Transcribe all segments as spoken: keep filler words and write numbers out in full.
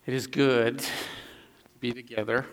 It is good to be together,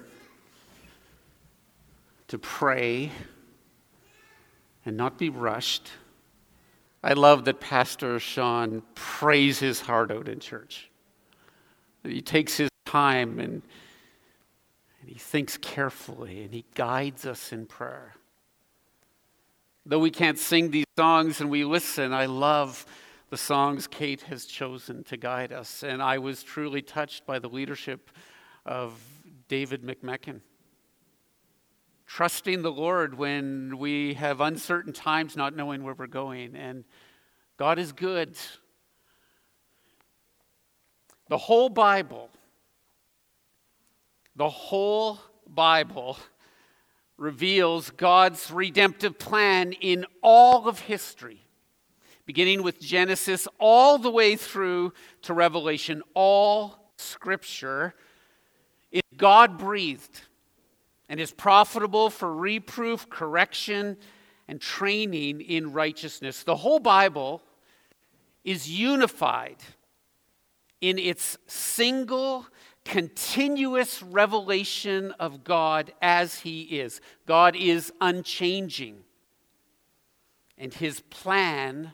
to pray, and not be rushed. I love that Pastor Sean prays his heart out in church. He takes his time and, and he thinks carefully and he guides us in prayer. Though we can't sing these songs and we listen, I love the songs Kate has chosen to guide us. And I was truly touched by the leadership of David McMecken. Trusting the Lord when we have uncertain times, not knowing where we're going. And God is good. The whole Bible, the whole Bible reveals God's redemptive plan in all of history. Beginning with Genesis all the way through to Revelation, all Scripture is God-breathed and is profitable for reproof, correction, and training in righteousness. The whole Bible is unified in its single, continuous revelation of God as He is. God is unchanging, and His plan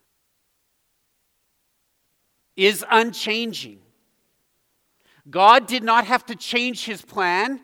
is unchanging. God did not have to change His plan.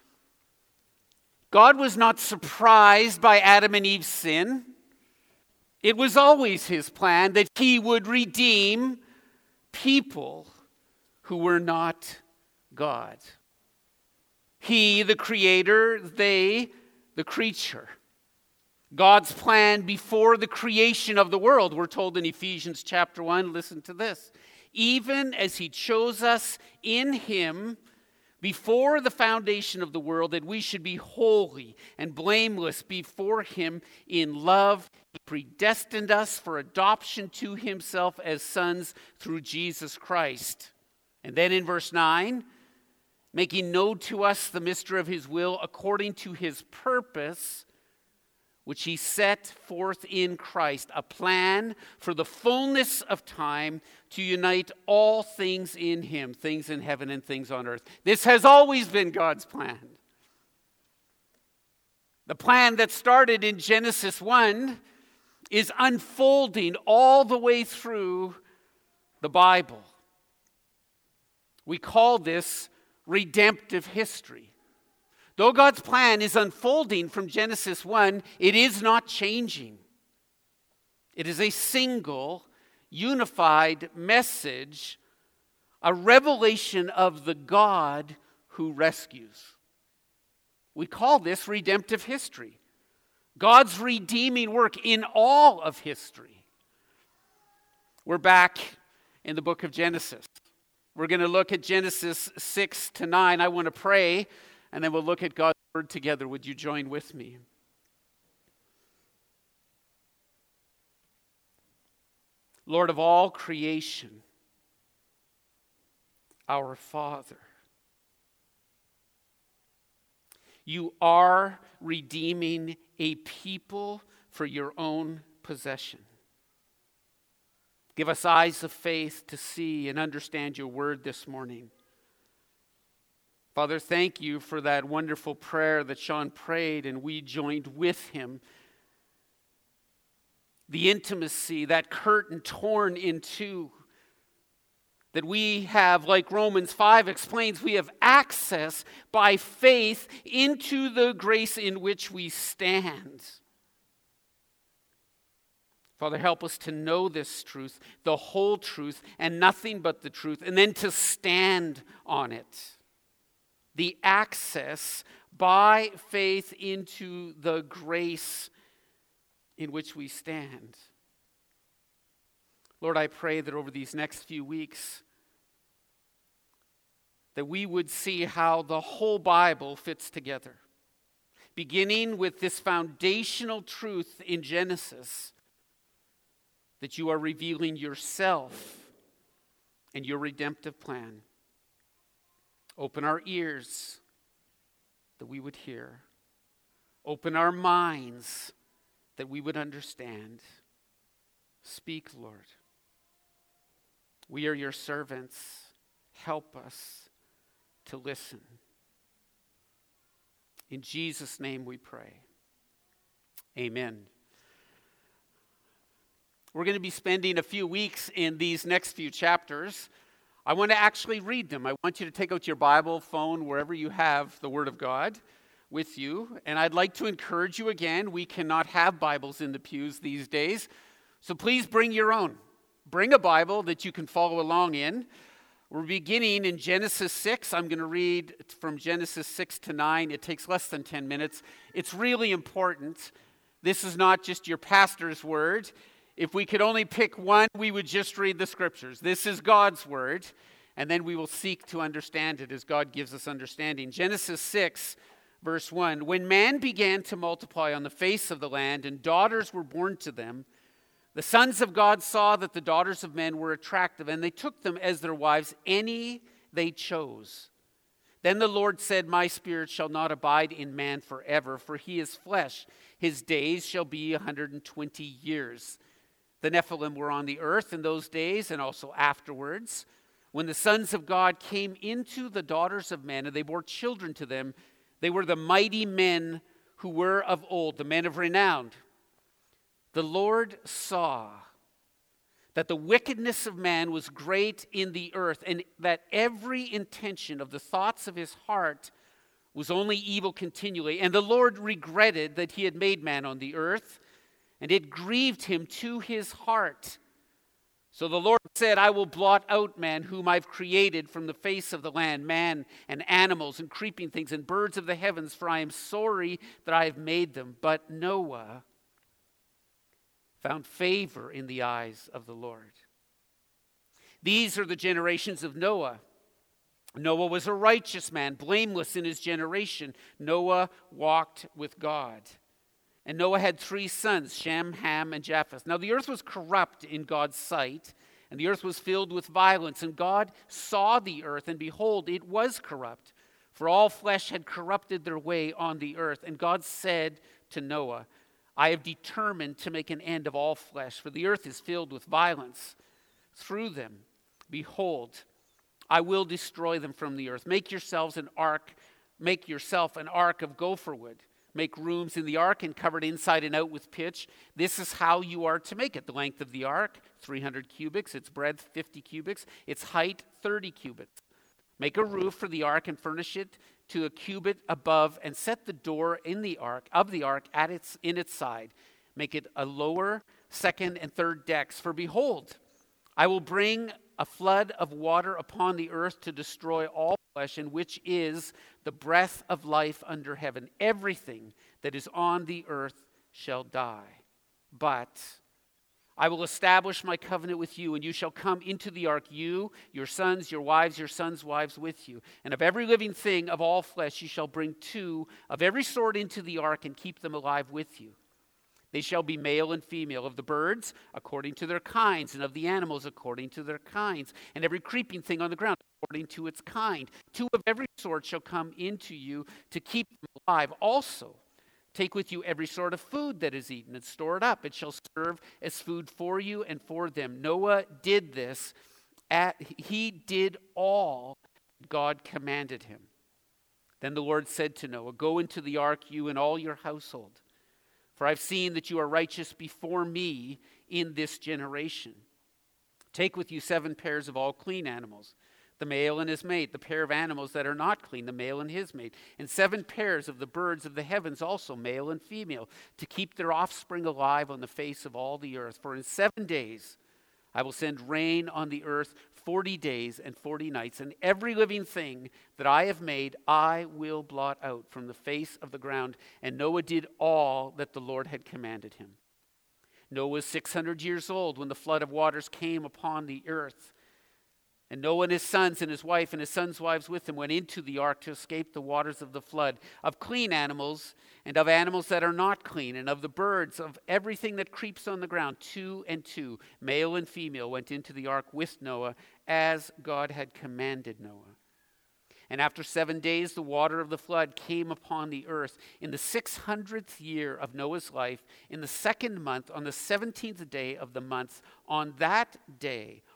God was not surprised by Adam and Eve's sin. It was always His plan that He would redeem people who were not God. He, the creator, they, the creature. God's plan before the creation of the world, we're told in Ephesians chapter one, listen to this. Even as He chose us in Him before the foundation of the world, that we should be holy and blameless before Him in love. He predestined us for adoption to Himself as sons through Jesus Christ. And then in verse nine, making known to us the mystery of His will according to His purpose, which He set forth in Christ, a plan for the fullness of time to unite all things in Him, things in heaven and things on earth. This has always been God's plan. The plan that started in Genesis one is unfolding all the way through the Bible. We call this redemptive history. Though God's plan is unfolding from Genesis one, it is not changing. It is a single, unified message, a revelation of the God who rescues. We call this redemptive history. God's redeeming work in all of history. We're back in the book of Genesis. We're going to look at Genesis six to nine. I want to pray, and then we'll look at God's word together. Would you join with me? Lord of all creation, our Father, You are redeeming a people for Your own possession. Give us eyes of faith to see and understand Your word this morning. Father, thank You for that wonderful prayer that Sean prayed and we joined with him. The intimacy, that curtain torn in two, that we have, like Romans five explains, we have access by faith into the grace in which we stand. Father, help us to know this truth, the whole truth, and nothing but the truth, and then to stand on it. The access by faith into the grace in which we stand. Lord, I pray that over these next few weeks, that we would see how the whole Bible fits together. Beginning with this foundational truth in Genesis, that You are revealing Yourself and Your redemptive plan. Open our ears that we would hear. Open our minds that we would understand. Speak, Lord. We are Your servants. help us to listen. In Jesus' name we pray. Amen. We're going to be spending a few weeks in these next few chapters. I want to actually read them. I want you to take out your Bible, phone, wherever you have the Word of God with you. And I'd like to encourage you again, we cannot have Bibles in the pews these days. So please bring your own. Bring a Bible that you can follow along in. We're beginning in Genesis six. I'm going to read from Genesis six to nine. It takes less than ten minutes. It's really important. This is not just your pastor's word. If we could only pick one, we would just read the scriptures. This is God's word, and then we will seek to understand it as God gives us understanding. Genesis six, verse one, when man began to multiply on the face of the land, and daughters were born to them, the sons of God saw that the daughters of men were attractive, and they took them as their wives, any they chose. Then the Lord said, my spirit shall not abide in man forever, for he is flesh. His days shall be one hundred twenty years. The Nephilim were on the earth in those days, and also afterwards, when the sons of God came into the daughters of men, and they bore children to them. They were the mighty men who were of old, the men of renown. The Lord saw that the wickedness of man was great in the earth, and that every intention of the thoughts of his heart was only evil continually. And the Lord regretted that he had made man on the earth, and it grieved him to his heart. So the Lord said, I will blot out man whom I've created from the face of the land, man and animals and creeping things and birds of the heavens, for I am sorry that I have made them. But Noah found favor in the eyes of the Lord. These are the generations of Noah. Noah was a righteous man, blameless in his generation. Noah walked with God. And Noah had three sons, Shem, Ham, and Japheth. Now the earth was corrupt in God's sight, and the earth was filled with violence. And God saw the earth, and behold, it was corrupt, for all flesh had corrupted their way on the earth. And God said to Noah, I have determined to make an end of all flesh, for the earth is filled with violence through them. Behold, I will destroy them from the earth. Make yourselves an ark, make yourself an ark of gopher wood. Make rooms in the ark and cover it inside and out with pitch. This is how you are to make it. The length of the ark, three hundred cubits. Its breadth, fifty cubits. Its height, thirty cubits. Make a roof for the ark and furnish it to a cubit above, and set the door in the ark of the ark at its in its side. Make it a lower, second, and third decks. For behold, I will bring a flood of water upon the earth to destroy all flesh, in which is the breath of life under heaven. Everything that is on the earth shall die. But I will establish my covenant with you, and you shall come into the ark, you, your sons, your wives, your sons' wives with you. And of every living thing of all flesh you shall bring two of every sort into the ark, and keep them alive with you. They shall be male and female, of the birds according to their kinds, and of the animals according to their kinds, and every creeping thing on the ground according to its kind. Two of every sort shall come into you to keep them alive. Also, take with you every sort of food that is eaten, and store it up. It shall serve as food for you and for them. Noah did this. At, he did all God commanded him. Then the Lord said to Noah, go into the ark, you and all your household. For I've seen that you are righteous before me in this generation. Take with you seven pairs of all clean animals, the male and his mate, the pair of animals that are not clean, the male and his mate, and seven pairs of the birds of the heavens, also male and female, to keep their offspring alive on the face of all the earth. For in seven days I will send rain on the earth forty days and forty nights, and every living thing that I have made I will blot out from the face of the ground. And Noah did all that the Lord had commanded him. Noah was six hundred years old when the flood of waters came upon the earth. And Noah and his sons and his wife and his sons' wives with him went into the ark to escape the waters of the flood, of clean animals and of animals that are not clean, and of the birds, of everything that creeps on the ground. Two and two, male and female, went into the ark with Noah, as God had commanded Noah. And after seven days, the water of the flood came upon the earth. In the six hundredth year of Noah's life, in the second month, on the seventeenth day of the month, on that day,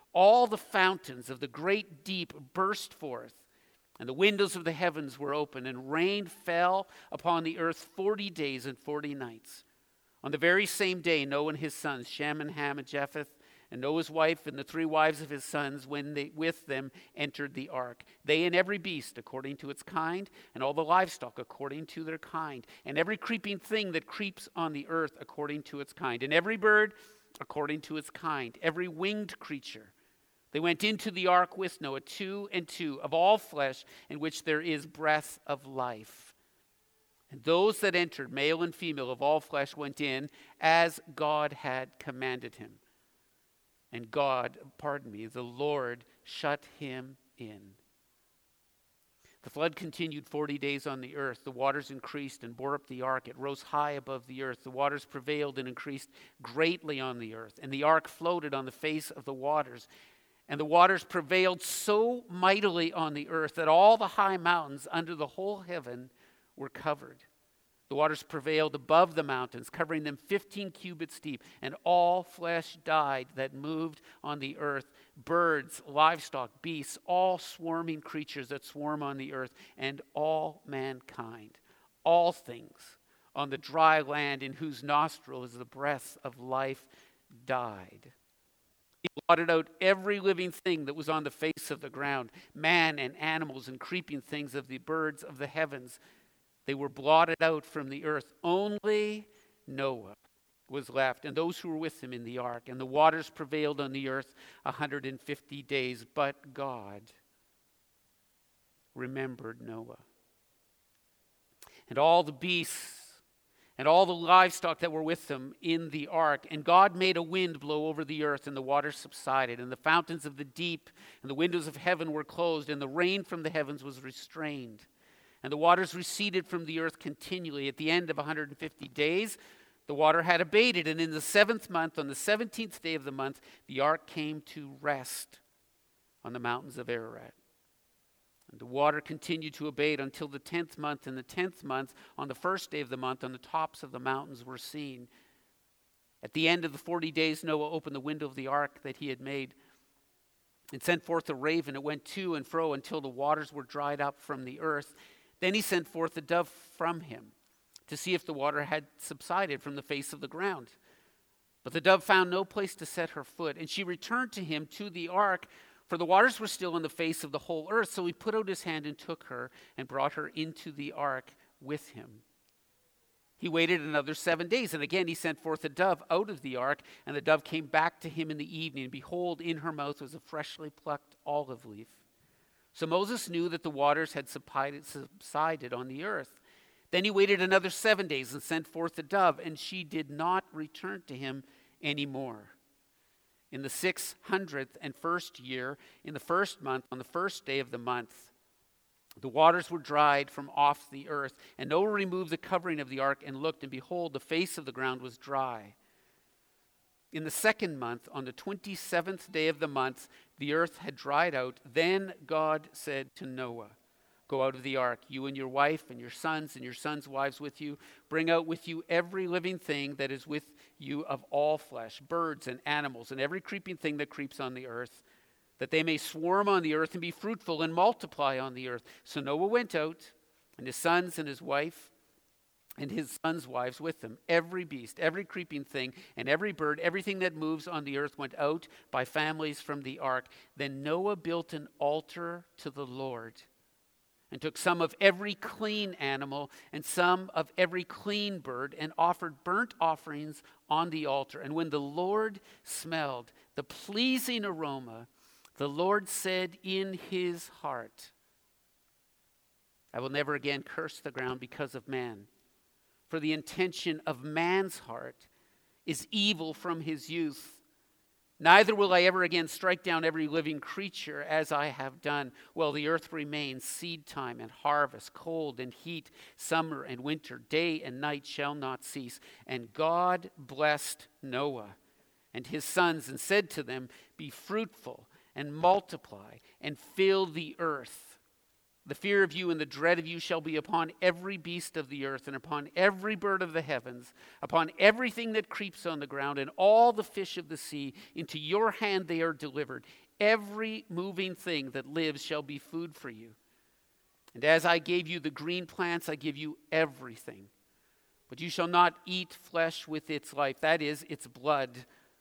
all the fountains of the great deep burst forth, and the windows of the heavens were opened, and rain fell upon the earth forty days and forty nights. On the very same day, Noah and his sons, Shem and Ham and Japheth, and Noah's wife and the three wives of his sons, when they with them entered the ark. They and every beast according to its kind, and all the livestock according to their kind, and every creeping thing that creeps on the earth according to its kind, and every bird according to its kind, every winged creature. They went into the ark with Noah, two and two, of all flesh, in which there is breath of life. And those that entered, male and female of all flesh, went in as God had commanded him. And God, pardon me, the Lord shut him in. The flood continued forty days on the earth. The waters increased and bore up the ark. It rose high above the earth. The waters prevailed and increased greatly on the earth. And the ark floated on the face of the waters. And the waters prevailed so mightily on the earth that all the high mountains under the whole heaven were covered. The waters prevailed above the mountains, covering them fifteen cubits deep, and all flesh died that moved on the earth, birds, livestock, beasts, all swarming creatures that swarm on the earth, and all mankind, all things on the dry land in whose nostril is the breath of life died. He blotted out every living thing that was on the face of the ground, man and animals and creeping things of the birds of the heavens. They were blotted out from the earth. Only Noah was left, and those who were with him in the ark. And the waters prevailed on the earth one hundred fifty days. But God remembered Noah. And all the beasts and all the livestock that were with them in the ark. And God made a wind blow over the earth, and the waters subsided. And the fountains of the deep and the windows of heaven were closed, and the rain from the heavens was restrained. And the waters receded from the earth continually. At the end of one hundred fifty days, the water had abated. And in the seventh month, on the seventeenth day of the month, the ark came to rest on the mountains of Ararat. And the water continued to abate until the tenth month. And the tenth month, on the first day of the month, on the tops of the mountains were seen. At the end of the forty days, Noah opened the window of the ark that he had made and sent forth a raven. It went to and fro until the waters were dried up from the earth. Then he sent forth a dove from him to see if the water had subsided from the face of the ground. But the dove found no place to set her foot, and she returned to him to the ark, for the waters were still on the face of the whole earth. So he put out his hand and took her and brought her into the ark with him. He waited another seven days, and again he sent forth a dove out of the ark, and the dove came back to him in the evening, and behold, in her mouth was a freshly plucked olive leaf. So Moses knew that the waters had subsided on the earth. Then he waited another seven days and sent forth the dove, and she did not return to him anymore. In the six hundredth and first year, in the first month, on the first day of the month, the waters were dried from off the earth, and Noah removed the covering of the ark and looked, and behold, the face of the ground was dry. In the second month, on the twenty-seventh day of the month, the earth had dried out. Then God said to Noah, "Go out of the ark, you and your wife and your sons and your sons' wives with you. Bring out with you every living thing that is with you of all flesh, birds and animals, and every creeping thing that creeps on the earth, that they may swarm on the earth and be fruitful and multiply on the earth." So Noah went out, and his sons and his wife and his sons' wives with them. Every beast, every creeping thing, and every bird, everything that moves on the earth went out by families from the ark. Then Noah built an altar to the Lord and took some of every clean animal and some of every clean bird and offered burnt offerings on the altar. And when the Lord smelled the pleasing aroma, the Lord said in his heart, "I will never again curse the ground because of man. For the intention of man's heart is evil from his youth. Neither will I ever again strike down every living creature as I have done, while the earth remains. Seed time and harvest, cold and heat, summer and winter, day and night shall not cease." And God blessed Noah and his sons and said to them, "Be fruitful and multiply and fill the earth. The fear of you and the dread of you shall be upon every beast of the earth, and upon every bird of the heavens, upon everything that creeps on the ground, and all the fish of the sea. Into your hand they are delivered. Every moving thing that lives shall be food for you. And as I gave you the green plants, I give you everything. But you shall not eat flesh with its life, that is, its blood.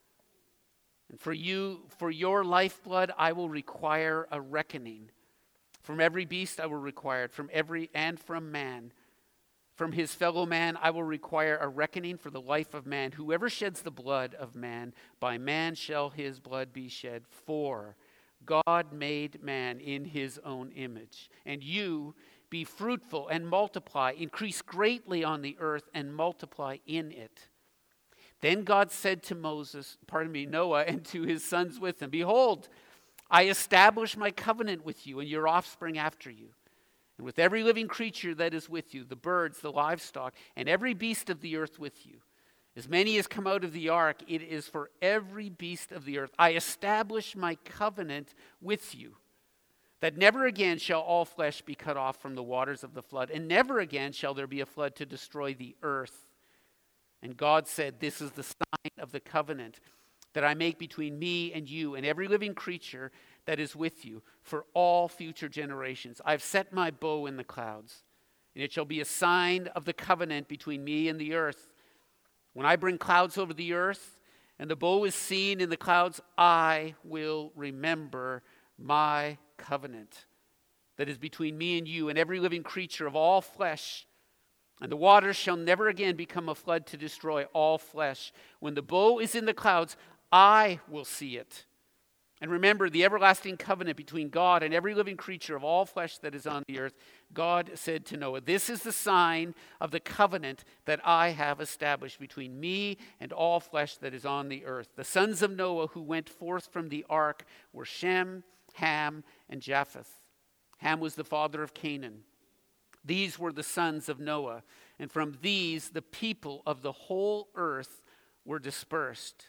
And for you, for your lifeblood, I will require a reckoning. From every beast I will require it, from every and from man. From his fellow man I will require a reckoning for the life of man. Whoever sheds the blood of man, by man shall his blood be shed. For God made man in his own image. And you be fruitful and multiply, increase greatly on the earth and multiply in it. Then God said to Moses, pardon me, Noah, and to his sons with him, behold, I establish my covenant with you and your offspring after you, and with every living creature that is with you, the birds, the livestock, and every beast of the earth with you. As many as come out of the ark, it is for every beast of the earth. I establish my covenant with you, that never again shall all flesh be cut off from the waters of the flood, and never again shall there be a flood to destroy the earth. And God said, this is the sign of the covenant that I make between me and you and every living creature that is with you for all future generations. I've set my bow in the clouds, and it shall be a sign of the covenant between me and the earth. When I bring clouds over the earth, and the bow is seen in the clouds, I will remember my covenant that is between me and you and every living creature of all flesh. And the waters shall never again become a flood to destroy all flesh. When the bow is in the clouds, I will see it. And remember the everlasting covenant between God and every living creature of all flesh that is on the earth. God said to Noah, this is the sign of the covenant that I have established between me and all flesh that is on the earth. The sons of Noah who went forth from the ark were Shem, Ham, and Japheth. Ham was the father of Canaan. These were the sons of Noah, and from these the people of the whole earth were dispersed.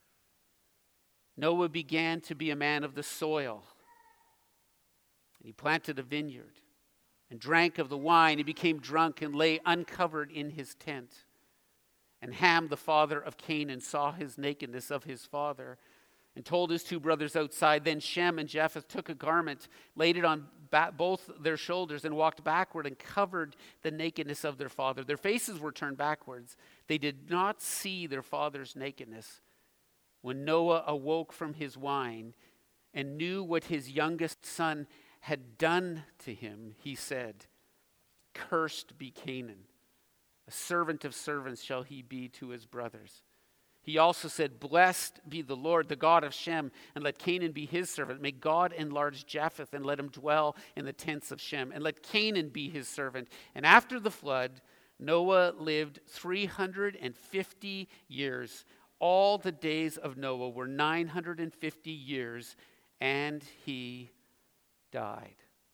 Noah began to be a man of the soil. He planted a vineyard and drank of the wine. He became drunk and lay uncovered in his tent. And Ham, the father of Canaan, saw his nakedness of his father and told his two brothers outside. Then Shem and Japheth took a garment, laid it on ba- both their shoulders, and walked backward and covered the nakedness of their father. Their faces were turned backwards. They did not see their father's nakedness. When Noah awoke from his wine and knew what his youngest son had done to him, he said, cursed be Canaan. A servant of servants shall he be to his brothers. He also said, blessed be the Lord, the God of Shem, and let Canaan be his servant. May God enlarge Japheth, and let him dwell in the tents of Shem, and let Canaan be his servant. And after the flood, Noah lived three hundred fifty years. All the days of Noah were nine hundred fifty years, and he died.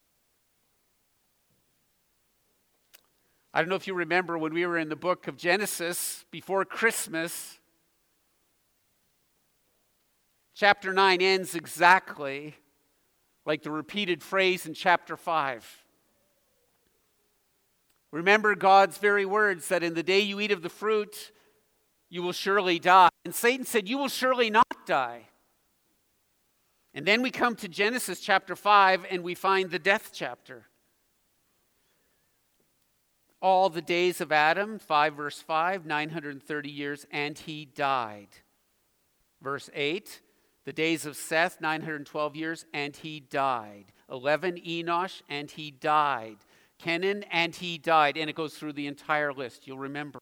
I don't know if you remember when we were in the book of Genesis before Christmas. Chapter nine ends exactly like the repeated phrase in chapter five. Remember God's very words that in the day you eat of the fruit, you will surely die. And Satan said, you will surely not die. And then we come to Genesis chapter five and we find the death chapter. All the days of Adam, five verse five, nine hundred thirty years, and he died. Verse eight, the days of Seth, nine hundred twelve years, and he died. eleven, Enosh, and he died. Kenan, and he died. And it goes through the entire list, you'll remember.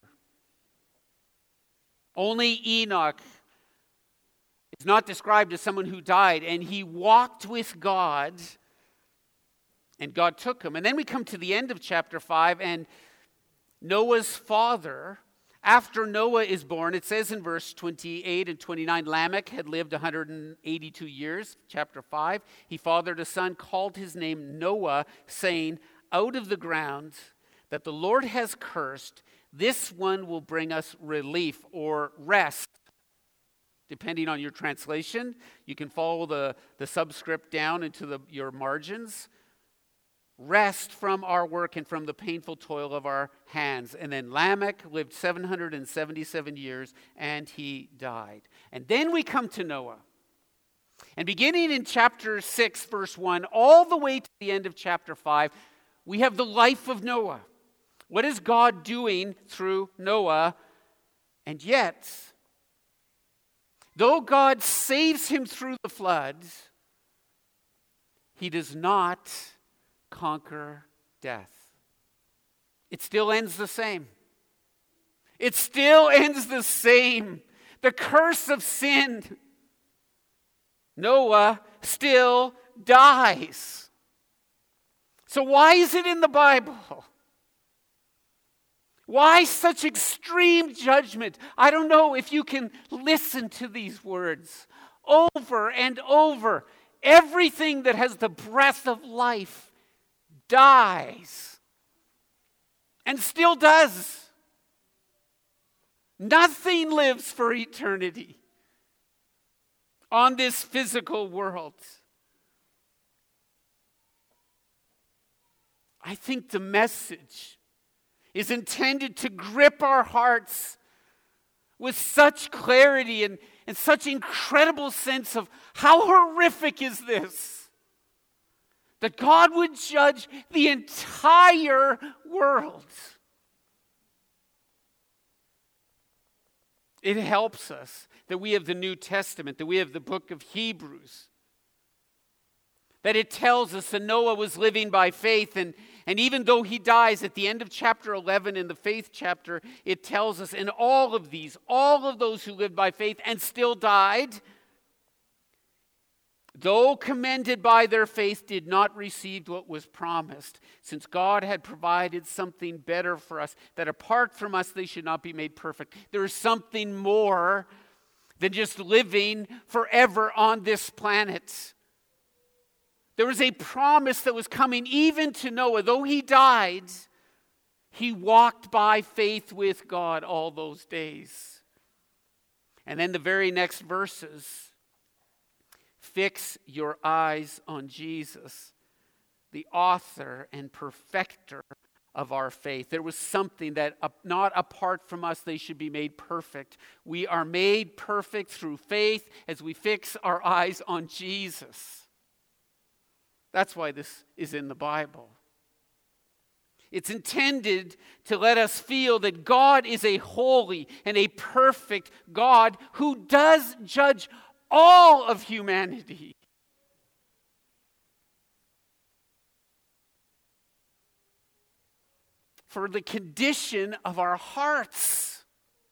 Only Enoch is not described as someone who died, and he walked with God, and God took him. And then we come to the end of chapter five, and Noah's father, after Noah is born, it says in verse twenty-eight and twenty-nine, Lamech had lived one hundred eighty-two years, chapter five. He fathered a son, called his name Noah, saying, out of the ground that the Lord has cursed, this one will bring us relief or rest. Depending on your translation, you can follow the, the subscript down into the, your margins. rest from our work and from the painful toil of our hands. And then Lamech lived seven hundred seventy-seven years, and he died. And then we come to Noah. And beginning in chapter six, verse one, all the way to the end of chapter five, we have the life of Noah. What is God doing through Noah? And yet, though God saves him through the flood, he does not conquer death. It still ends the same. It still ends the same. The curse of sin. Noah still dies. So why is it in the Bible? Why such extreme judgment? I don't know if you can listen to these words over and over. Everything that has the breath of life dies and still does. Nothing lives for eternity on this physical world. I think the message is intended to grip our hearts with such clarity and, and such incredible sense of how horrific is this, that God would judge the entire world. It helps us that we have the New Testament, that we have the book of Hebrews, that it tells us that Noah was living by faith, and, and even though he dies at the end of chapter eleven in the faith chapter, it tells us in all of these, all of those who lived by faith and still died, though commended by their faith, did not receive what was promised, since God had provided something better for us, that apart from us they should not be made perfect. There is something more than just living forever on this planet. There was a promise that was coming even to Noah. Though he died, he walked by faith with God all those days. And then the very next verses, fix your eyes on Jesus, the author and perfecter of our faith. There was something that uh, not apart from us they should be made perfect. We are made perfect through faith as we fix our eyes on Jesus. That's why this is in the Bible. It's intended to let us feel that God is a holy and a perfect God who does judge all of humanity. For the condition of our hearts,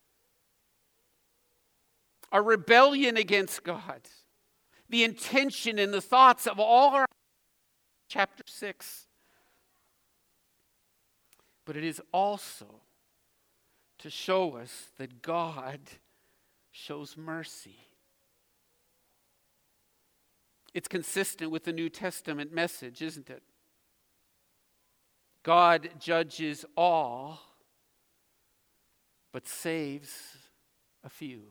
our rebellion against God, the intention and the thoughts of all our chapter six. But it is also to show us that God shows mercy. It's consistent with the New Testament message, isn't it? God judges all, but saves a few.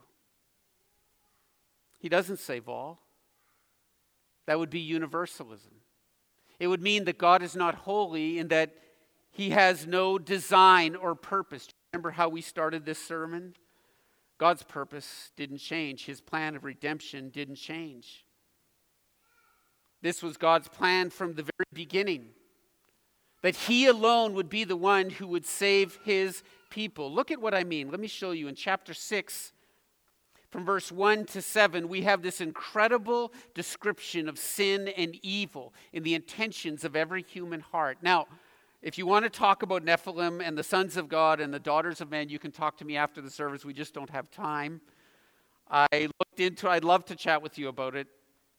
He doesn't save all. That would be universalism. It would mean that God is not holy and that he has no design or purpose. Do you remember how we started this sermon? God's purpose didn't change. His plan of redemption didn't change. This was God's plan from the very beginning, that he alone would be the one who would save his people. Look at what I mean. Let me show you in chapter six. From verse one to seven, we have this incredible description of sin and evil in the intentions of every human heart. Now, if you want to talk about Nephilim and the sons of God and the daughters of men, you can talk to me after the service. We just don't have time. I looked into it. I'd love to chat with you about it.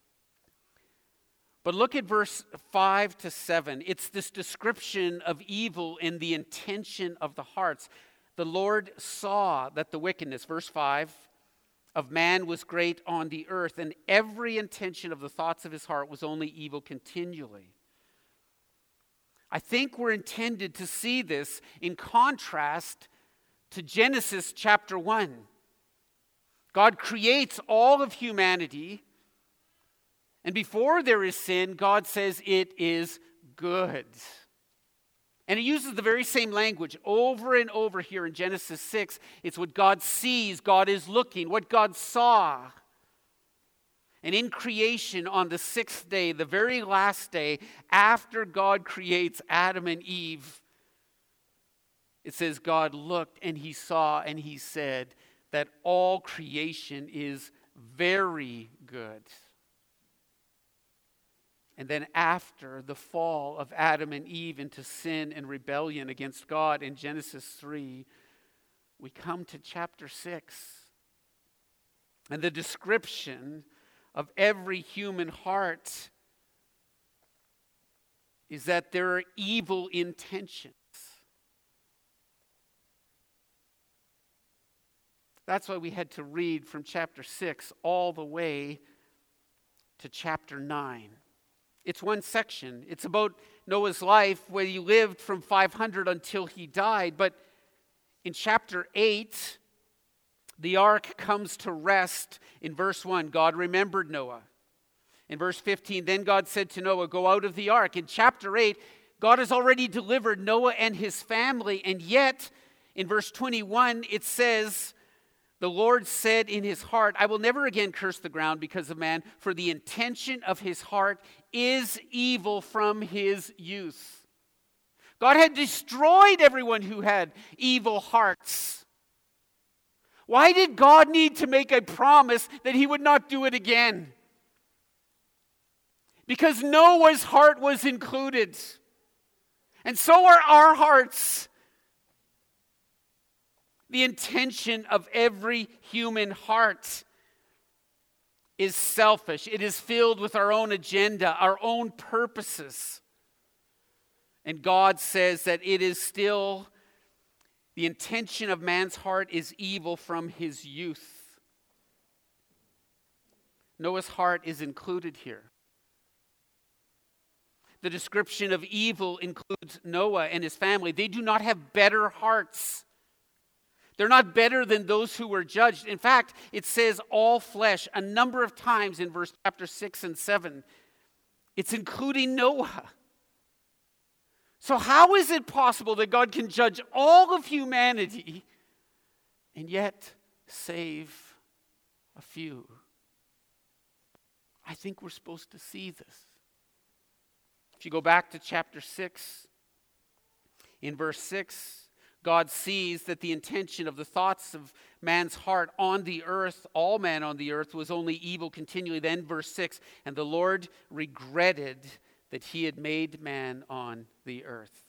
But look at verse five to seven. It's this description of evil in the intention of the hearts. The Lord saw that the wickedness, verse five, of man was great on the earth, and every intention of the thoughts of his heart was only evil continually. I think we're intended to see this in contrast to Genesis chapter one. God creates all of humanity, and before there is sin, God says it is good. And it uses the very same language over and over here in Genesis six. It's what God sees, God is looking, what God saw. And in creation on the sixth day, the very last day, after God creates Adam and Eve, it says God looked and he saw and he said that all creation is very good. And then after the fall of Adam and Eve into sin and rebellion against God in Genesis three, we come to chapter six. And the description of every human heart is that there are evil intentions. That's why we had to read from chapter six all the way to chapter nine. It's one section. It's about Noah's life, where he lived from five hundred until he died. But in chapter eight, the ark comes to rest in verse one. God remembered Noah. In verse fifteen, then God said to Noah, go out of the ark. In chapter eight, God has already delivered Noah and his family. And yet, in verse twenty-one, it says, the Lord said in his heart, I will never again curse the ground because of man, for the intention of his heart is evil from his youth. God had destroyed everyone who had evil hearts. Why did God need to make a promise that he would not do it again? Because Noah's heart was included. And so are our hearts. The intention of every human heart is selfish. It is filled with our own agenda, our own purposes. And God says that it is still, the intention of man's heart is evil from his youth. Noah's heart is included here. The description of evil includes Noah and his family. They do not have better hearts. They're not better than those who were judged. In fact, it says all flesh a number of times in verse chapter six and seven. It's including Noah. So how is it possible that God can judge all of humanity and yet save a few? I think we're supposed to see this. If you go back to chapter six, in verse six, God sees that the intention of the thoughts of man's heart on the earth, all man on the earth, was only evil continually. Then verse six, and the Lord regretted that he had made man on the earth.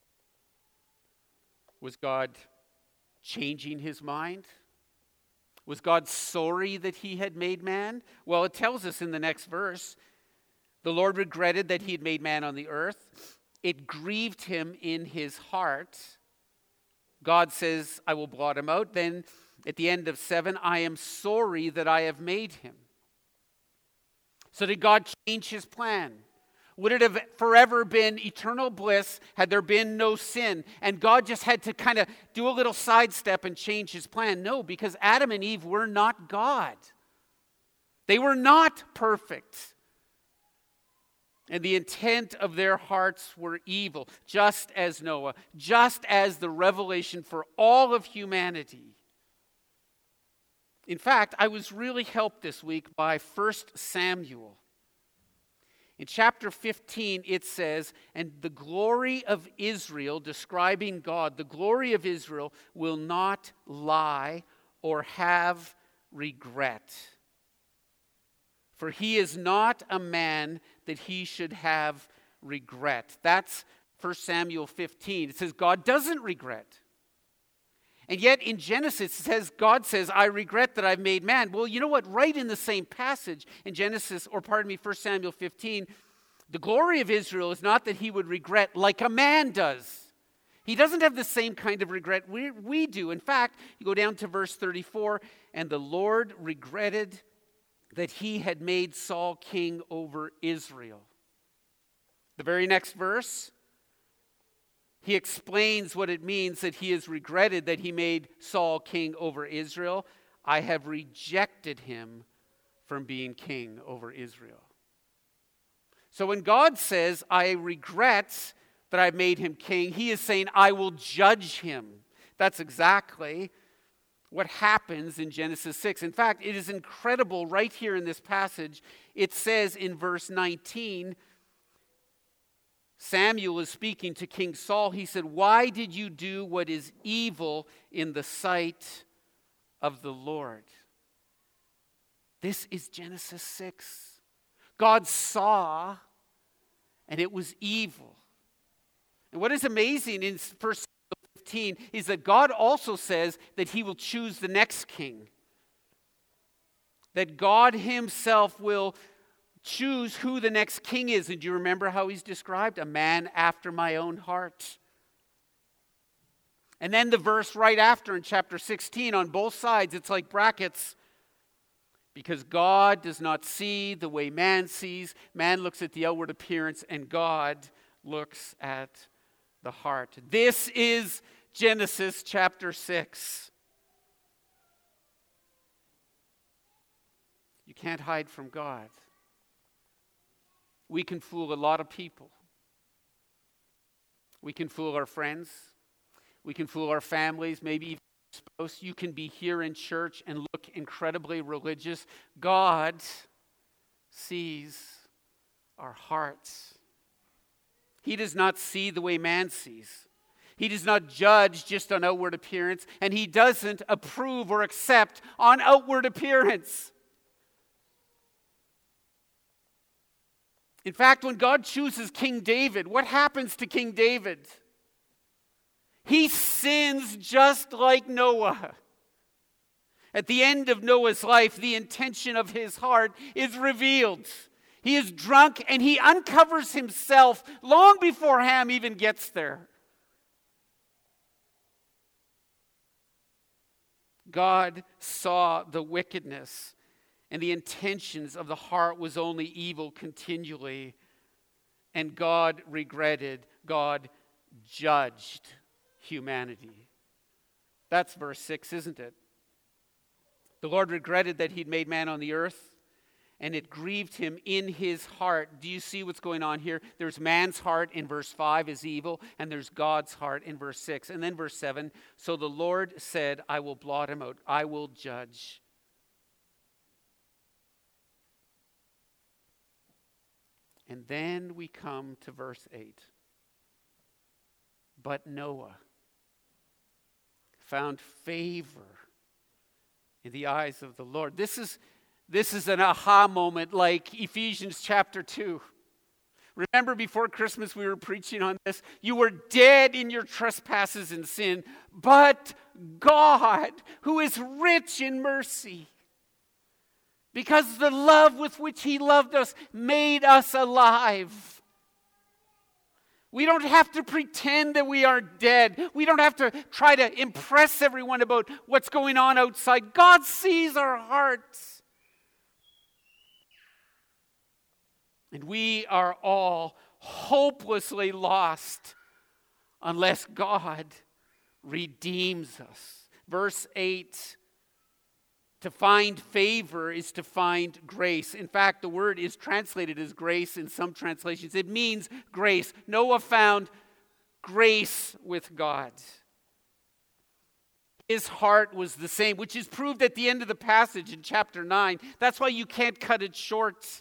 Was God changing his mind? Was God sorry that he had made man? Well, it tells us in the next verse, the Lord regretted that he had made man on the earth. It grieved him in his heart. God says, I will blot him out. Then at the end of seven, I am sorry that I have made him. So did God change his plan? Would it have forever been eternal bliss had there been no sin? And God just had to kind of do a little sidestep and change his plan? No, because Adam and Eve were not God. They were not perfect. And the intent of their hearts were evil, just as Noah, just as the revelation for all of humanity. In fact, I was really helped this week by First Samuel. In chapter fifteen, it says, and the glory of Israel, describing God, the glory of Israel will not lie or have regret. For he is not a man that he should have regret. That's First Samuel fifteen. It says God doesn't regret. And yet in Genesis, it says, God says, I regret that I've made man. Well, you know what? Right in the same passage in Genesis, or pardon me, First Samuel fifteen, the glory of Israel is not that he would regret like a man does. He doesn't have the same kind of regret we, we do. In fact, you go down to verse thirty-four, and the Lord regretted that he had made Saul king over Israel. The very next verse, he explains what it means that he has regretted that he made Saul king over Israel. I have rejected him from being king over Israel. So when God says, I regret that I made him king, he is saying, I will judge him. That's exactly what happens in Genesis six. In fact, it is incredible right here in this passage. It says in verse nineteen, Samuel is speaking to King Saul. He said, why did you do what is evil in the sight of the Lord? This is Genesis six. God saw, and it was evil. And what is amazing in First fifteen is that God also says that he will choose the next king. That God himself will choose who the next king is. And do you remember how he's described? A man after my own heart. And then the verse right after in chapter sixteen, on both sides, it's like brackets. Because God does not see the way man sees. Man looks at the outward appearance, and God looks at the heart. This is Genesis chapter six. You can't hide from God. We can fool a lot of people. We can fool our friends. We can fool our families, maybe even our spouse. You can be here in church and look incredibly religious. God sees our hearts. He does not see the way man sees. He does not judge just on outward appearance, and he doesn't approve or accept on outward appearance. In fact, when God chooses King David, what happens to King David? He sins just like Noah. At the end of Noah's life, the intention of his heart is revealed. He is drunk and he uncovers himself long before Ham even gets there. God saw the wickedness, and the intentions of the heart was only evil continually. And God regretted, God judged humanity. That's verse six, isn't it? The Lord regretted that he'd made man on the earth, and it grieved him in his heart. Do you see what's going on here? There's man's heart in verse five is evil, and there's God's heart in verse six. And then verse seven, so the Lord said, I will blot him out. I will judge. And then we come to verse eight. But Noah found favor in the eyes of the Lord. This is, this is an aha moment like Ephesians chapter two. Remember before Christmas we were preaching on this? You were dead in your trespasses and sin, but God, who is rich in mercy, because the love with which he loved us made us alive. We don't have to pretend that we are dead. We don't have to try to impress everyone about what's going on outside. God sees our hearts. And we are all hopelessly lost unless God redeems us. Verse eight. To find favor is to find grace. In fact, the word is translated as grace in some translations. It means grace. Noah found grace with God. His heart was the same, which is proved at the end of the passage in chapter nine. That's why you can't cut it short.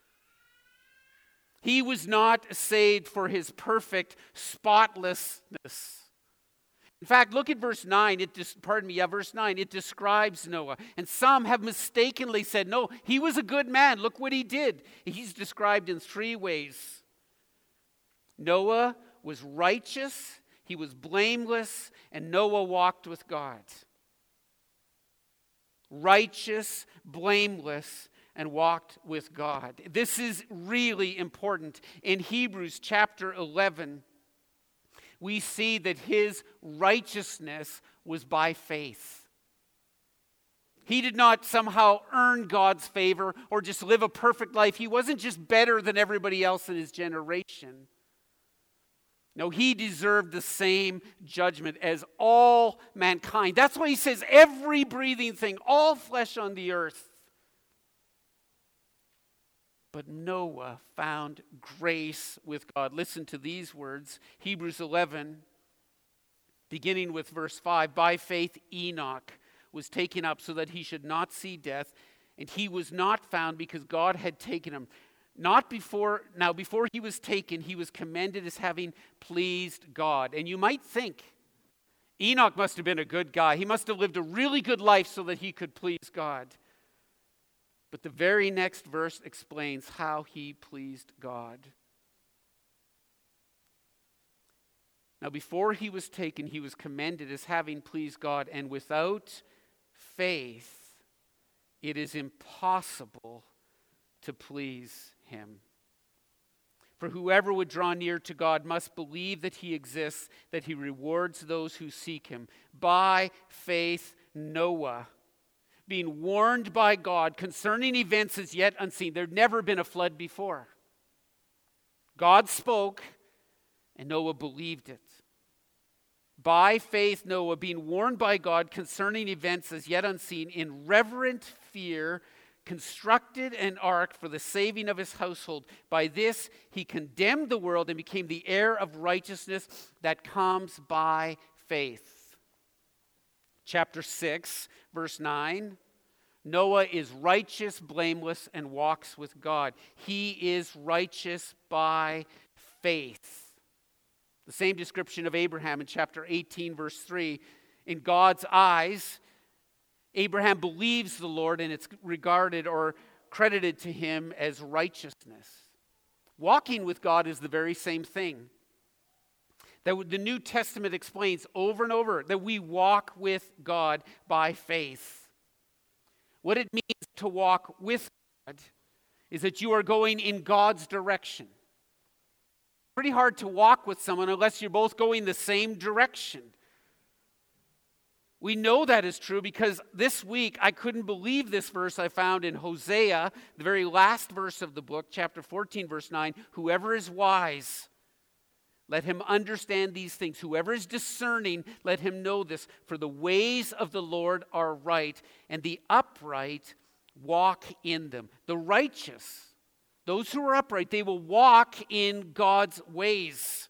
He was not saved for his perfect spotlessness. In fact, look at verse nine. It just, pardon me, yeah, verse nine. It describes Noah. And some have mistakenly said, no, he was a good man. Look what he did. He's described in three ways. Noah was righteous, he was blameless, and Noah walked with God. Righteous, blameless, and walked with God. This is really important. In Hebrews chapter eleven, we see that his righteousness was by faith. He did not somehow earn God's favor or just live a perfect life. He wasn't just better than everybody else in his generation. No, he deserved the same judgment as all mankind. That's why he says every breathing thing, all flesh on the earth. But Noah found grace with God. Listen to these words, Hebrews eleven, beginning with verse five. By faith Enoch was taken up so that he should not see death, and he was not found because God had taken him. Not before, now before he was taken, he was commended as having pleased God. And you might think, Enoch must have been a good guy. He must have lived a really good life so that he could please God. But the very next verse explains how he pleased God. Now, before he was taken, he was commended as having pleased God, and without faith, it is impossible to please him. For whoever would draw near to God must believe that he exists, that he rewards those who seek him. By faith, Noah, being warned by God concerning events as yet unseen. There'd never been a flood before. God spoke, and Noah believed it. By faith, Noah, being warned by God concerning events as yet unseen, in reverent fear, constructed an ark for the saving of his household. By this, he condemned the world and became the heir of righteousness that comes by faith. Chapter six, verse nine. Noah is righteous, blameless, and walks with God. He is righteous by faith. The same description of Abraham in chapter eighteen, verse three. In God's eyes, Abraham believes the Lord, and it's regarded or credited to him as righteousness. Walking with God is the very same thing. That the New Testament explains over and over that we walk with God by faith. What it means to walk with God is that you are going in God's direction. It's pretty hard to walk with someone unless you're both going the same direction. We know that is true because this week I couldn't believe this verse I found in Hosea, the very last verse of the book, chapter fourteen, verse nine. Whoever is wise, let him understand these things. Whoever is discerning, let him know this. For the ways of the Lord are right, and the upright walk in them. The righteous, those who are upright, they will walk in God's ways.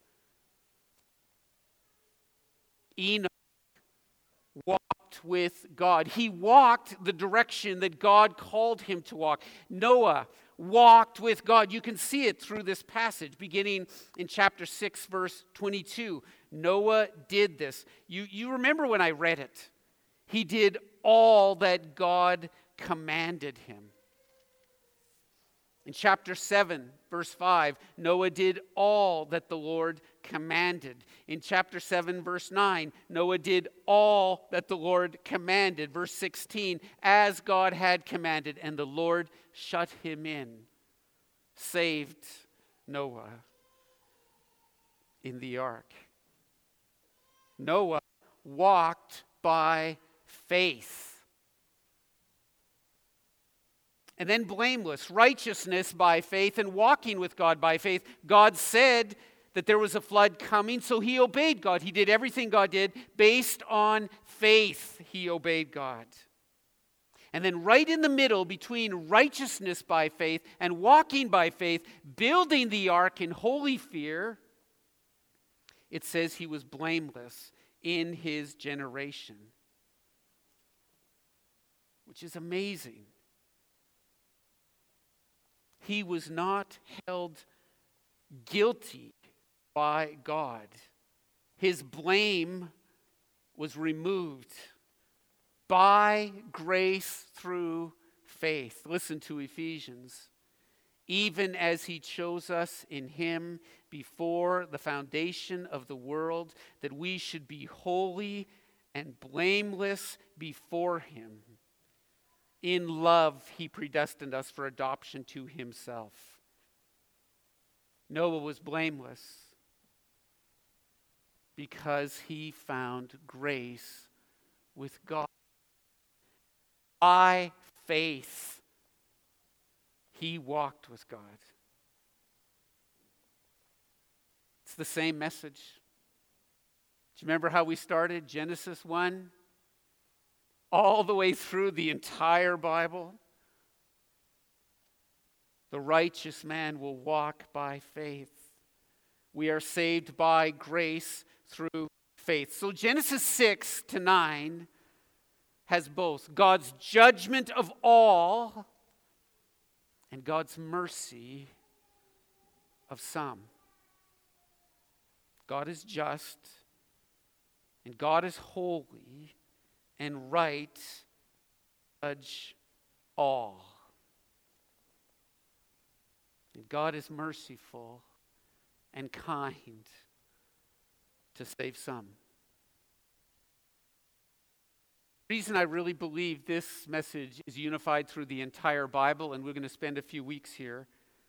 Enoch walked with God. He walked the direction that God called him to walk. Noah walked with God. You can see it through this passage, beginning in chapter six, verse twenty-two. Noah did this. You, you remember when I read it. He did all that God commanded him. In chapter seven, verse five, Noah did all that the Lord commanded. In chapter seven, verse nine, Noah did all that the Lord commanded. Verse sixteen, as God had commanded, and the Lord shut him in, saved Noah in the ark. Noah walked by faith. And then blameless, righteousness by faith, and walking with God by faith. God said that there was a flood coming, so he obeyed God. He did everything God did based on faith. He obeyed God. And then right in the middle between righteousness by faith and walking by faith, building the ark in holy fear, it says he was blameless in his generation, which is amazing. He was not held guilty by God. His blame was removed by grace through faith. Listen to Ephesians. Even as he chose us in him before the foundation of the world, that we should be holy and blameless before him. In love, he predestined us for adoption to himself. Noah was blameless because he found grace with God. By faith, he walked with God. It's the same message. Do you remember how we started? Genesis one? All the way through the entire Bible. The righteous man will walk by faith. We are saved by grace through faith. So Genesis six to nine has both God's judgment of all and God's mercy of some. God is just, and God is holy and right to judge all. And God is merciful and kind to save some. The reason I really believe this message is unified through the entire Bible, and we're going to spend a few weeks here,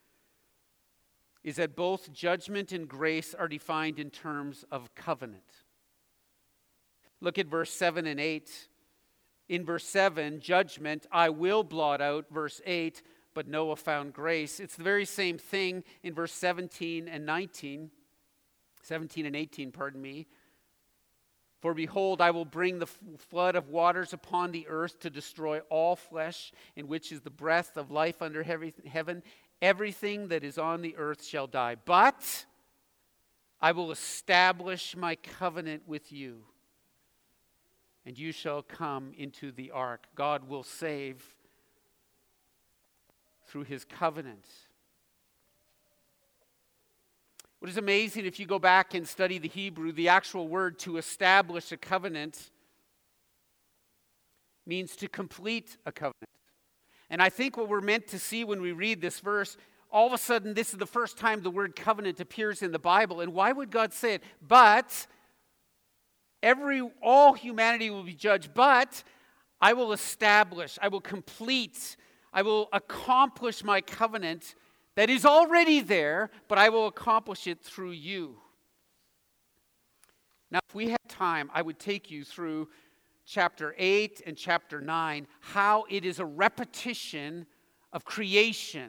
is that both judgment and grace are defined in terms of covenant. Look at verse seven and eight. In verse seven, judgment, I will blot out. Verse eight, but Noah found grace. It's the very same thing in verse seventeen and nineteen. seventeen and eighteen, pardon me. For behold, I will bring the flood of waters upon the earth to destroy all flesh, in which is the breath of life under heaven. Everything that is on the earth shall die. But I will establish my covenant with you, and you shall come into the ark. God will save through his covenant. What is amazing, if you go back and study the Hebrew, the actual word to establish a covenant means to complete a covenant. And I think what we're meant to see when we read this verse, all of a sudden this is the first time the word covenant appears in the Bible. And why would God say it? But every all humanity will be judged, but I will establish, I will complete, I will accomplish my covenant that is already there, but I will accomplish it through you. Now, if we had time, I would take you through chapter eight and chapter nine, how it is a repetition of creation.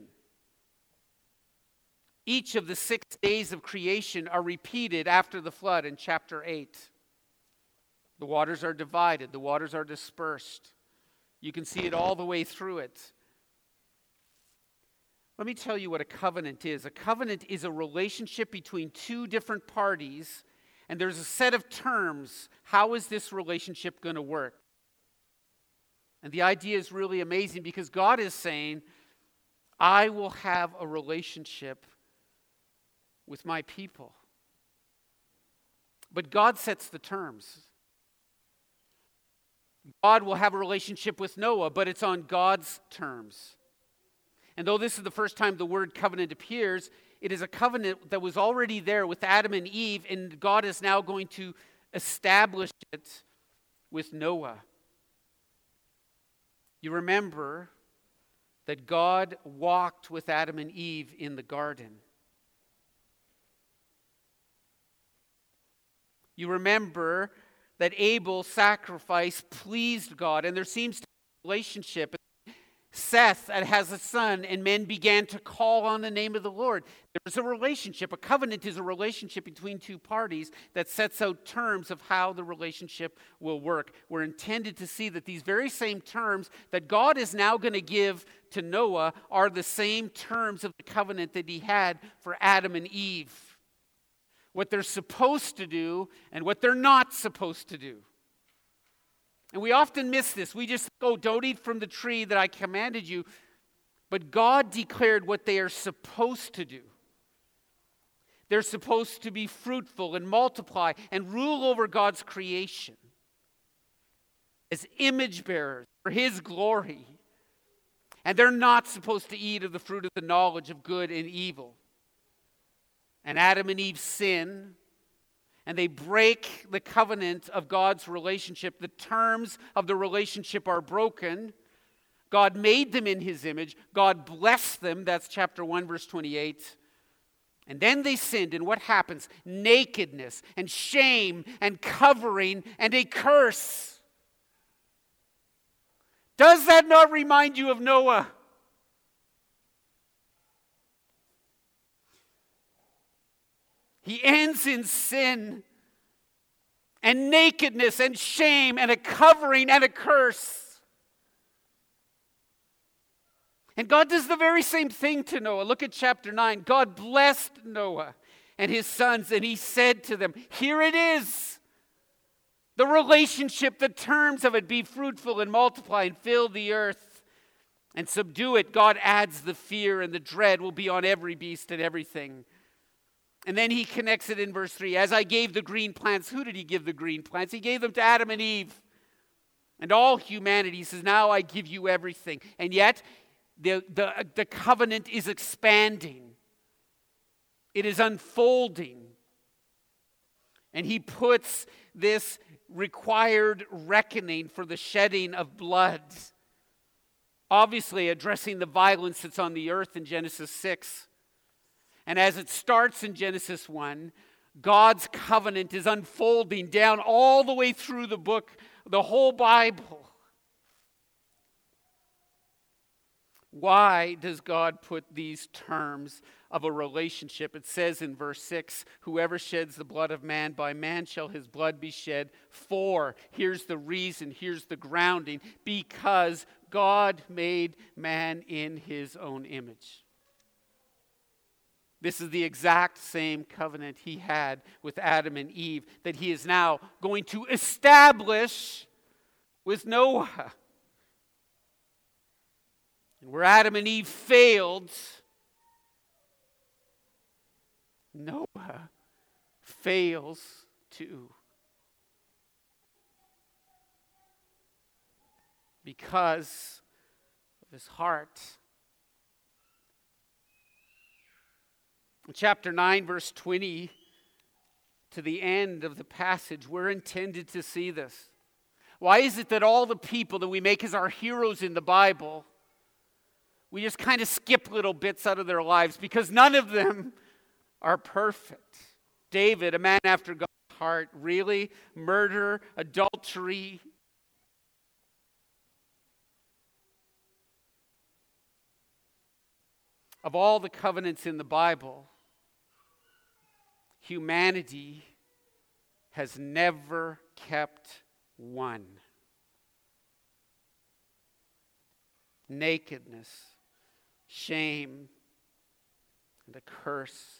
Each of the six days of creation are repeated after the flood in chapter eight. The waters are divided, the waters are dispersed. You can see it all the way through it. Let me tell you what a covenant is. A covenant is a relationship between two different parties, and there's a set of terms. How is this relationship going to work? And the idea is really amazing because God is saying, I will have a relationship with my people. But God sets the terms. God will have a relationship with Noah, but it's on God's terms. And though this is the first time the word covenant appears, it is a covenant that was already there with Adam and Eve, and God is now going to establish it with Noah. You remember that God walked with Adam and Eve in the garden. You remember that Abel's sacrifice pleased God, and there seems to be a relationship. Seth has a son, and men began to call on the name of the Lord. There's a relationship. A covenant is a relationship between two parties that sets out terms of how the relationship will work. We're intended to see that these very same terms that God is now going to give to Noah are the same terms of the covenant that he had for Adam and Eve. What they're supposed to do and what they're not supposed to do. And we often miss this. We just go, oh, don't eat from the tree that I commanded you. But God declared what they are supposed to do. They're supposed to be fruitful and multiply and rule over God's creation as image bearers for his glory. And they're not supposed to eat of the fruit of the knowledge of good and evil. And Adam and Eve sin. And they break the covenant of God's relationship. The terms of the relationship are broken. God made them in his image. God blessed them. That's chapter one, verse twenty-eight. And then they sinned. And what happens? Nakedness and shame and covering and a curse. Does that not remind you of Noah? He ends in sin and nakedness and shame and a covering and a curse. And God does the very same thing to Noah. Look at chapter nine. God blessed Noah and his sons, and he said to them, here it is. The relationship, the terms of it, be fruitful and multiply and fill the earth and subdue it. God adds the fear, and the dread will be on every beast and everything. And then he connects it in verse three. As I gave the green plants, who did he give the green plants? He gave them to Adam and Eve and all humanity. He says, now I give you everything. And yet, the, the, the covenant is expanding. It is unfolding. And he puts this required reckoning for the shedding of blood, obviously addressing the violence that's on the earth in Genesis six. And as it starts in Genesis one, God's covenant is unfolding down all the way through the book, the whole Bible. Why does God put these terms of a relationship? It says in verse six, whoever sheds the blood of man, by man shall his blood be shed. For, here's the reason, here's the grounding, because God made man in his own image. This is the exact same covenant he had with Adam and Eve that he is now going to establish with Noah. And where Adam and Eve failed, Noah fails too. Because of his heart. In chapter nine, verse twenty, to the end of the passage, we're intended to see this. Why is it that all the people that we make as our heroes in the Bible, we just kind of skip little bits out of their lives? Because none of them are perfect. David, a man after God's heart, really? Murder, adultery. Of all the covenants in the Bible, humanity has never kept one. Nakedness, shame, and a curse.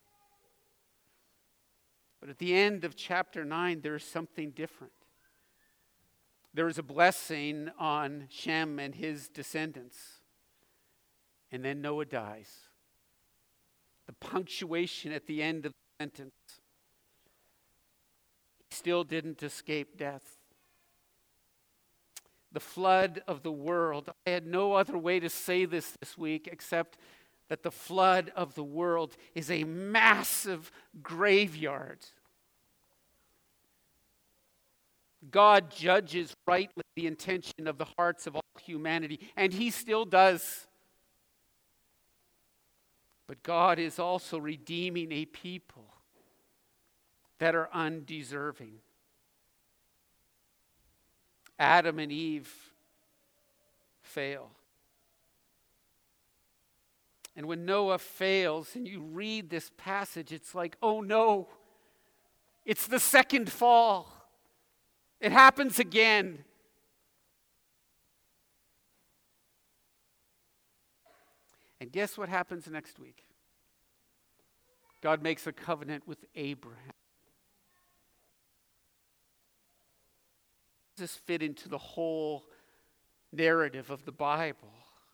But at the end of chapter nine, there is something different. There is a blessing on Shem and his descendants. And then Noah dies. The punctuation at the end of the sentence. He still didn't escape death. The flood of the world. I had no other way to say this this week except that the flood of the world is a massive graveyard. God judges rightly the intention of the hearts of all humanity, and he still does. But God is also redeeming a people that are undeserving. Adam and Eve fail. And when Noah fails and you read this passage, it's like, oh no, it's the second fall. It happens again. And guess what happens next week? God makes a covenant with Abraham. Does this fit into the whole narrative of the Bible?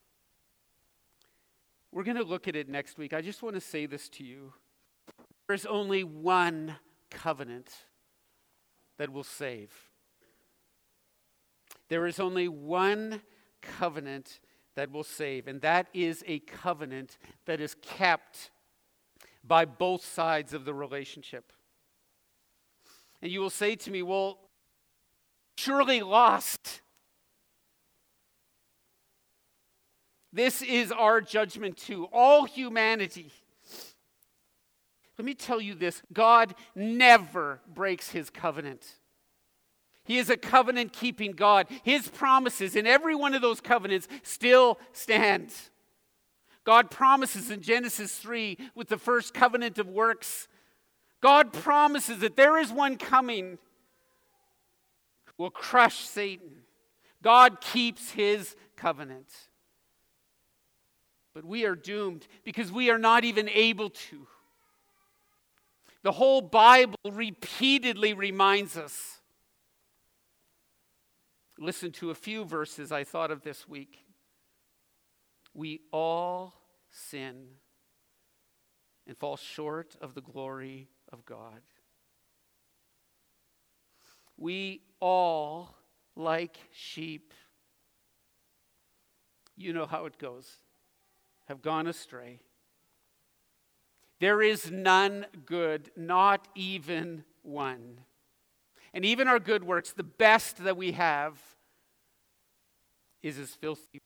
We're going to look at it next week. I just want to say this to you. There's only one covenant that will save. There is only one covenant that will save, and that is a covenant that is kept by both sides of the relationship. And you will say to me, well, surely lost. This is our judgment too, all humanity. Let me tell you this, God never breaks his covenant. He is a covenant-keeping God. His promises in every one of those covenants still stand. God promises in Genesis three with the first covenant of works. God promises that there is one coming who will crush Satan. God keeps his covenant. But we are doomed because we are not even able to. The whole Bible repeatedly reminds us. Listen to a few verses I thought of this week. We all sin and fall short of the glory of God. We all, like sheep, you know how it goes, have gone astray. There is none good, not even one. And even our good works, the best that we have, is as filthy.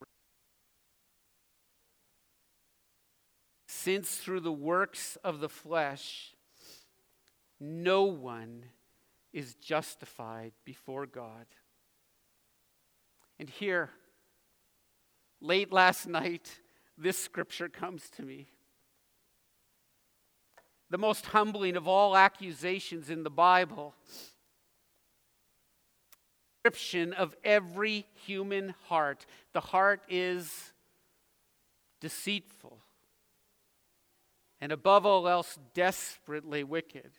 Since through the works of the flesh, no one is justified before God. And here, late last night, this scripture comes to me. The most humbling of all accusations in the Bible. Description of every human heart. The heart is deceitful, and above all else, desperately wicked.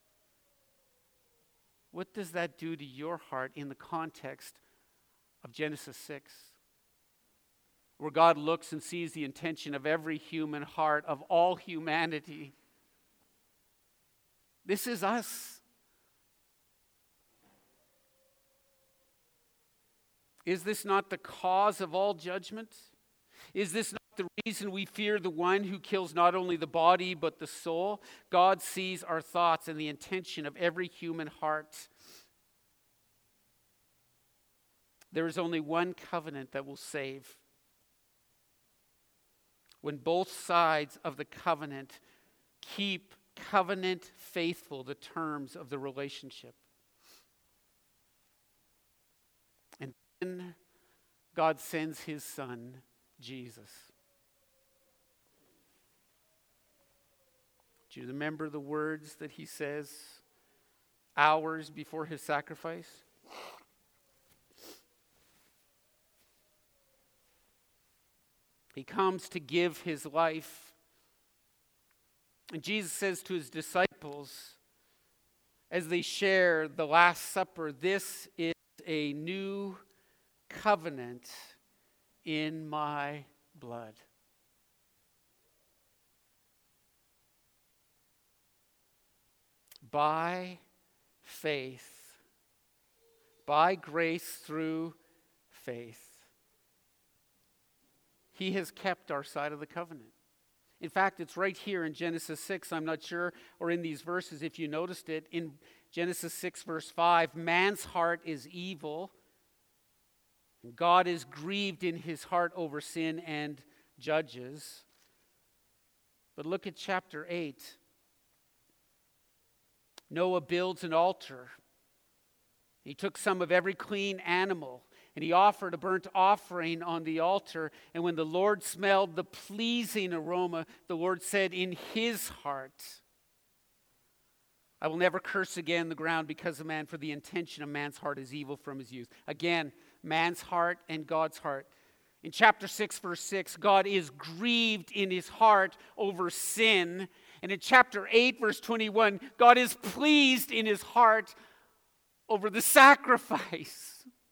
What does that do to your heart in the context of Genesis six? Where God looks and sees the intention of every human heart, of all humanity. This is us. Is this not the cause of all judgment? Is this not the reason we fear the one who kills not only the body but the soul? God sees our thoughts and the intention of every human heart. There is only one covenant that will save. When both sides of the covenant keep covenant faithful the terms of the relationship. And then God sends his son, Jesus. Do you remember the words that he says hours before his sacrifice? He comes to give his life. And Jesus says to his disciples, as they share the Last Supper, this is a new covenant in my blood. By faith, by grace through faith, he has kept our side of the covenant. In fact, it's right here in Genesis six, I'm not sure, or in these verses, if you noticed it, in Genesis six, verse five, man's heart is evil, and God is grieved in his heart over sin and judges. But look at chapter eight. Noah builds an altar. He took some of every clean animal, and he offered a burnt offering on the altar. And when the Lord smelled the pleasing aroma, the Lord said in his heart, I will never curse again the ground because of man, for the intention of man's heart is evil from his youth. Again, man's heart and God's heart. In chapter six, verse six, God is grieved in his heart over sin. And in chapter eight, verse twenty-one, God is pleased in his heart over the sacrifice.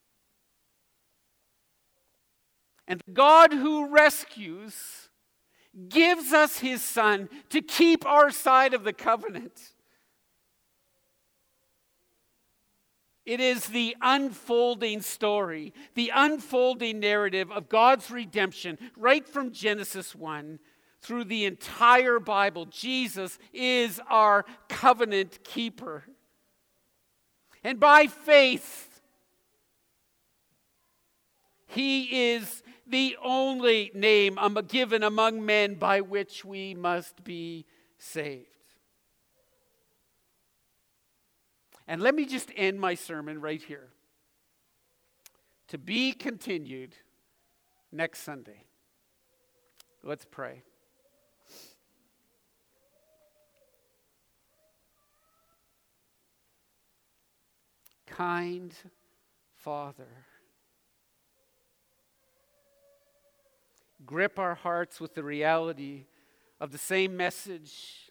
And the God who rescues gives us his son to keep our side of the covenant. It is the unfolding story, the unfolding narrative of God's redemption right from Genesis one through the entire Bible. Jesus is our covenant keeper. And by faith, he is the only name given among men by which we must be saved. And let me just end my sermon right here. To be continued next Sunday. Let's pray. Kind Father, grip our hearts with the reality of the same message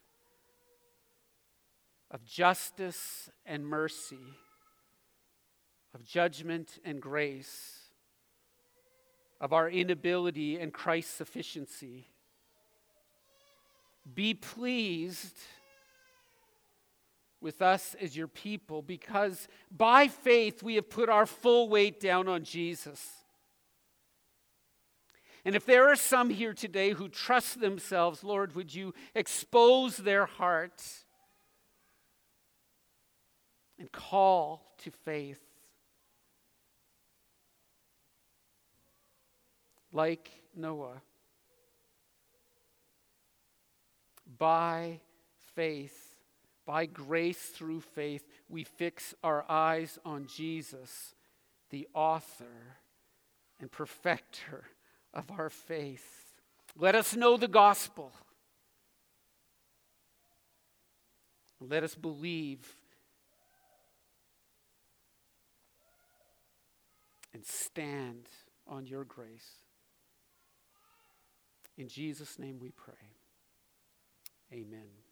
of justice and mercy, of judgment and grace, of our inability and Christ's sufficiency. Be pleased with us as your people, because by faith we have put our full weight down on Jesus. And if there are some here today who trust themselves, Lord, would you expose their hearts and call to faith? Like Noah, by faith, by grace through faith, we fix our eyes on Jesus, the author and perfecter of our faith. Let us know the gospel. Let us believe and stand on your grace. In Jesus' name we pray. Amen.